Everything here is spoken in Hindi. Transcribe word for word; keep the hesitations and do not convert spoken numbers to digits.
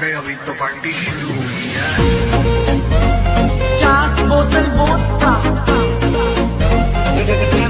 अरे अभी तो पार्टी शुरू हुई है। चार बोतल वोडका